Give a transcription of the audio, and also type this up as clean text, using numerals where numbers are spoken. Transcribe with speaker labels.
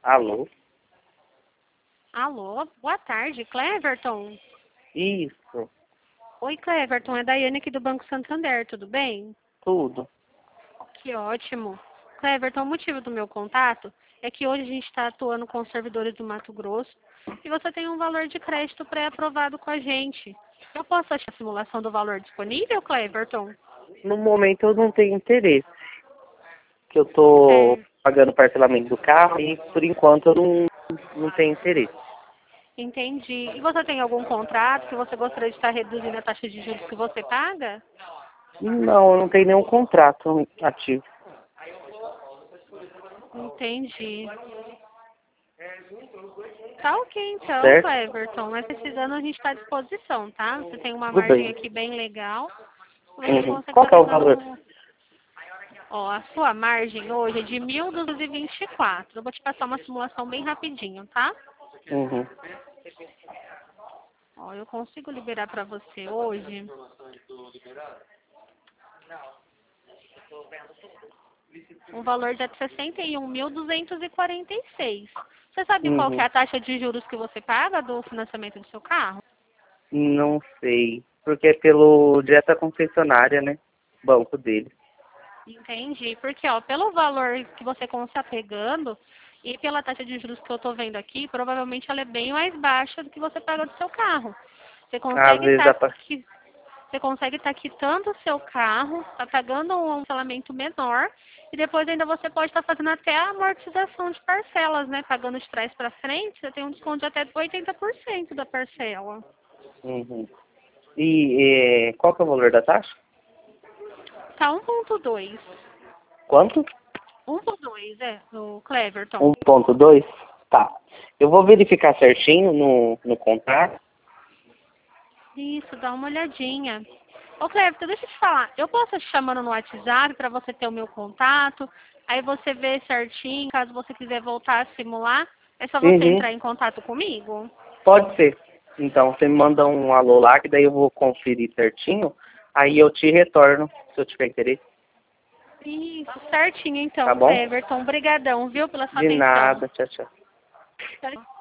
Speaker 1: Alô?
Speaker 2: Alô, boa tarde, Cleverton.
Speaker 1: Isso,
Speaker 2: Oi, Cleverton, é Daiane aqui do Banco Santander, tudo bem?
Speaker 1: tudo.
Speaker 2: Que ótimo. Cleverton, o motivo do meu contato é que hoje a gente está atuando com os servidores do Mato Grosso e você tem um valor de crédito pré-aprovado com a gente. Eu posso achar a simulação do valor disponível, Cleverton?
Speaker 1: No momento eu não tenho interesse, que eu tô
Speaker 2: É,
Speaker 1: pagando parcelamento do carro e por enquanto eu não tenho interesse.
Speaker 2: entendi. E você tem algum contrato que você gostaria de estar reduzindo a taxa de juros que você paga?
Speaker 1: Não, eu não tenho nenhum contrato ativo.
Speaker 2: Entendi. Tá ok, então,
Speaker 1: Certo?
Speaker 2: Cleverton. Mas precisando, a gente está à disposição, tá? Você tem uma
Speaker 1: Tudo
Speaker 2: margem
Speaker 1: bem.
Speaker 2: aqui bem legal. Você
Speaker 1: Uhum.
Speaker 2: consegue
Speaker 1: Qual
Speaker 2: estar
Speaker 1: que é o
Speaker 2: pegando
Speaker 1: valor?
Speaker 2: um... Ó, a sua margem hoje é de 1.224. Eu vou te passar uma simulação bem rapidinho, tá?
Speaker 1: Uhum.
Speaker 2: Ó, eu consigo liberar para você hoje um valor de 61.246. Você sabe qual que é
Speaker 1: Uhum.
Speaker 2: a taxa de juros que você paga do financiamento do seu carro?
Speaker 1: Não sei. Porque é pelo direto à concessionária, né? Banco dele.
Speaker 2: Entendi, porque ó, pelo valor que você está pegando e pela taxa de juros que eu estou vendo aqui, provavelmente ela é bem mais baixa do que você paga do seu carro. Você
Speaker 1: Às
Speaker 2: consegue
Speaker 1: vezes
Speaker 2: estar
Speaker 1: dá pra...
Speaker 2: você consegue estar quitando o seu carro, está pagando um parcelamento menor e depois ainda você pode estar fazendo até a amortização de parcelas, né? Pagando de trás para frente, você tem um desconto de até 80% da parcela.
Speaker 1: Uhum. E qual que é o valor da taxa?
Speaker 2: Tá 1.2.
Speaker 1: Quanto?
Speaker 2: 1.2, o Cleverton.
Speaker 1: 1.2? Tá. Eu vou verificar certinho no contrato.
Speaker 2: Isso, dá uma olhadinha. Ô, Cleverton, deixa eu te falar. Eu posso te chamando no WhatsApp para você ter o meu contato. Aí você vê certinho, caso você quiser voltar a simular, é só você
Speaker 1: Uhum.
Speaker 2: entrar em contato comigo.
Speaker 1: Pode ser. Então, você me manda um alô lá, que daí eu vou conferir certinho. Aí eu te retorno, se eu tiver interesse.
Speaker 2: Isso, certinho
Speaker 1: Tá
Speaker 2: então,
Speaker 1: bom?
Speaker 2: Cleverton. Obrigadão, viu, pela sua
Speaker 1: De
Speaker 2: atenção.
Speaker 1: nada. Tchau, tchau.
Speaker 2: Tchau.